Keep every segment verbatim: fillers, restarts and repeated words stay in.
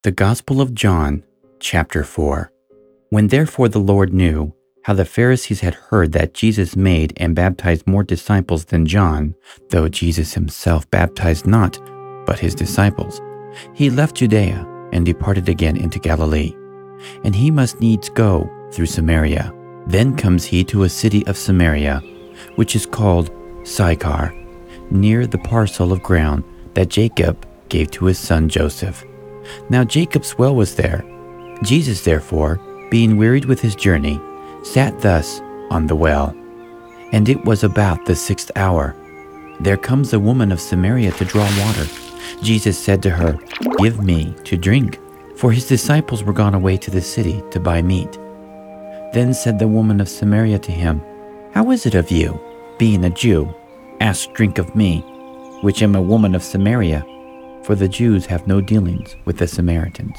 The Gospel of John, chapter four. When therefore the Lord knew how the Pharisees had heard that Jesus made and baptized more disciples than John, though Jesus himself baptized not, but his disciples, he left Judea and departed again into Galilee. And he must needs go through Samaria. Then comes he to a city of Samaria, which is called Sychar, near the parcel of ground that Jacob gave to his son Joseph. Now Jacob's well was there. Jesus therefore, being wearied with his journey, sat thus on the well. And it was about the sixth hour. There comes a woman of Samaria to draw water. Jesus said to her, "Give me to drink," for his disciples were gone away to the city to buy meat. Then said the woman of Samaria to him, "How is it of you, being a Jew, ask drink of me, which am a woman of Samaria?" For the Jews have no dealings with the Samaritans.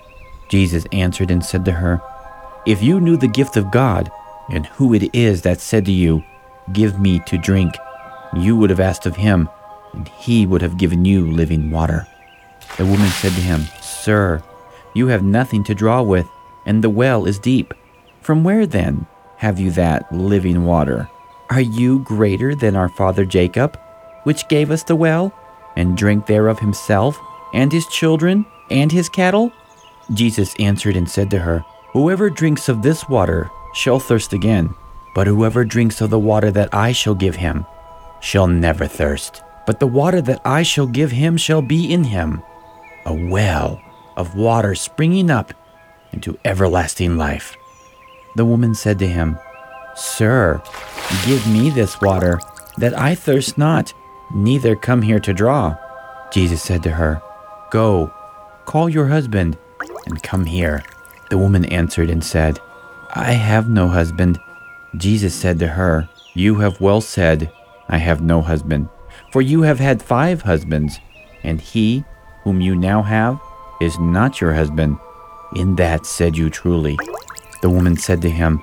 Jesus answered and said to her, "If you knew the gift of God, and who it is that said to you, 'Give me to drink,' you would have asked of him, and he would have given you living water." The woman said to him, "Sir, you have nothing to draw with, and the well is deep. From where then have you that living water? Are you greater than our father Jacob, which gave us the well, and drank thereof himself, and his children, and his cattle?" Jesus answered and said to her, "Whoever drinks of this water shall thirst again, but whoever drinks of the water that I shall give him shall never thirst. But the water that I shall give him shall be in him a well of water springing up into everlasting life." The woman said to him, "Sir, give me this water, that I thirst not, neither come here to draw." Jesus said to her, "Go, call your husband, and come here." The woman answered and said, "I have no husband." Jesus said to her, "You have well said, 'I have no husband,' for you have had five husbands, and he whom you now have is not your husband. In that said you truly." The woman said to him,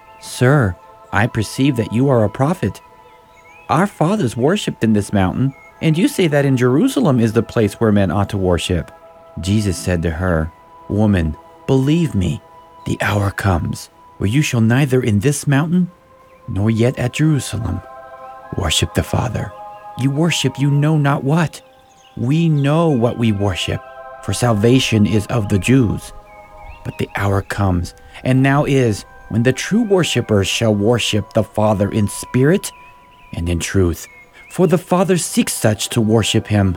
"Sir, I perceive that you are a prophet. Our fathers worshipped in this mountain, and you say that in Jerusalem is the place where men ought to worship." Jesus said to her, "Woman, believe me, the hour comes where you shall neither in this mountain, nor yet at Jerusalem, worship the Father. You worship you know not what. We know what we worship, for salvation is of the Jews. But the hour comes, and now is, when the true worshipers shall worship the Father in spirit and in truth, for the Father seeks such to worship him.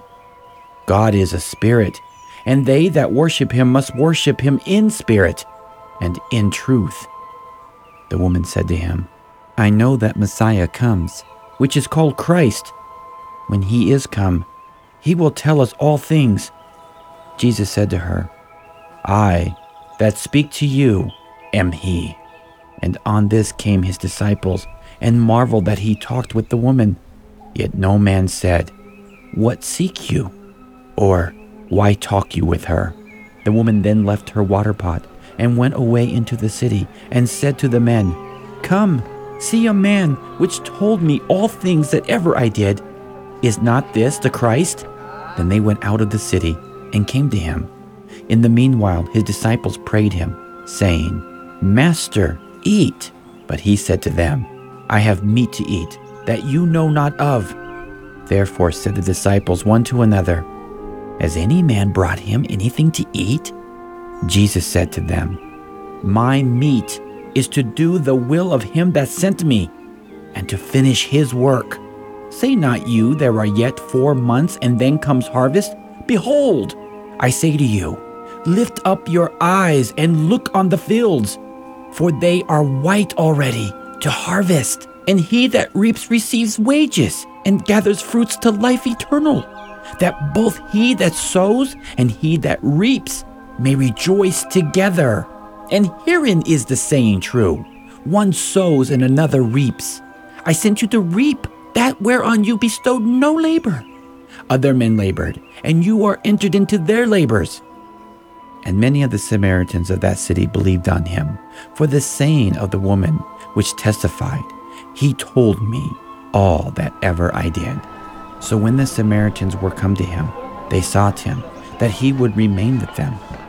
God is a spirit, and they that worship him must worship him in spirit and in truth." The woman said to him, "I know that Messiah comes, which is called Christ. When he is come, he will tell us all things." Jesus said to her, "I that speak to you am he." And on this came his disciples, and marveled that he talked with the woman. Yet no man said, "What seek you?" or "Why talk you with her?" The woman then left her water pot, and went away into the city, and said to the men, "Come, see a man which told me all things that ever I did. Is not this the Christ?" Then they went out of the city, and came to him. In the meanwhile his disciples prayed him, saying, "Master, eat." But he said to them, "I have meat to eat, that you know not of." Therefore said the disciples one to another, "Has any man brought him anything to eat?" Jesus said to them, "My meat is to do the will of him that sent me, and to finish his work. Say not you, there are yet four months, and then comes harvest? Behold, I say to you, lift up your eyes and look on the fields, for they are white already to harvest. And he that reaps receives wages, and gathers fruits to life eternal, that both he that sows and he that reaps may rejoice together. And herein is the saying true, one sows and another reaps. I sent you to reap that whereon you bestowed no labor. Other men labored, and you are entered into their labors." And many of the Samaritans of that city believed on him, for the saying of the woman, which testified, "He told me all that ever I did." So when the Samaritans were come to him, they sought him, that he would remain with them.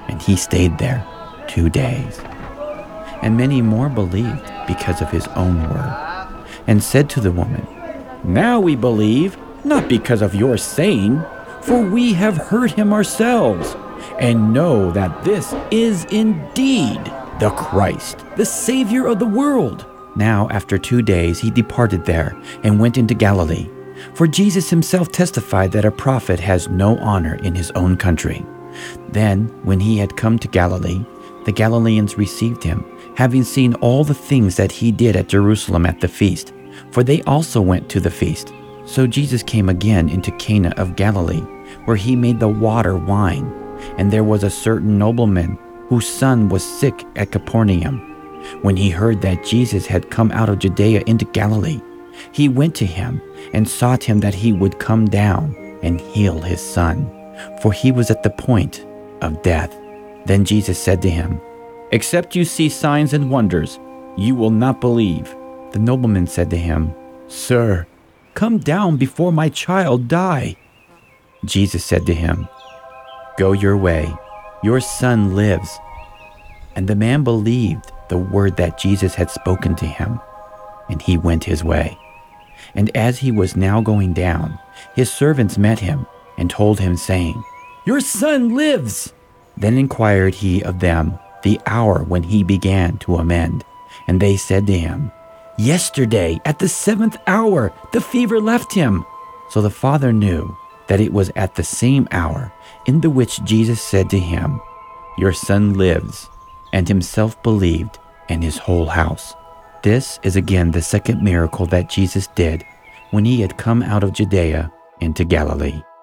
and he stayed there two days. And many more believed because of his own word, and said to the woman, "Now we believe, not because of your saying, for we have heard him ourselves, and know that this is indeed the Christ, the Savior of the world." Now after two days he departed there and went into Galilee, for Jesus himself testified that a prophet has no honor in his own country. Then, when he had come to Galilee, the Galileans received him, having seen all the things that he did at Jerusalem at the feast, for they also went to the feast. So Jesus came again into Cana of Galilee, where he made the water wine. And there was a certain nobleman whose son was sick at Capernaum. When he heard that Jesus had come out of Judea into Galilee, he went to him and sought him that he would come down and heal his son, for he was at the point of death. Then Jesus said to him, "Except you see signs and wonders, you will not believe." The nobleman said to him, "Sir, come down before my child die." Jesus said to him, "Go your way, your son lives." And the man believed the word that Jesus had spoken to him, and he went his way. And as he was now going down, his servants met him and told him, saying, "Your son lives." Then inquired he of them the hour when he began to amend. And they said to him, "Yesterday at the seventh hour the fever left him." So the father knew that it was at the same hour in the which Jesus said to him, "Your son lives," and himself believed, and his whole house. This is again the second miracle that Jesus did when he had come out of Judea into Galilee.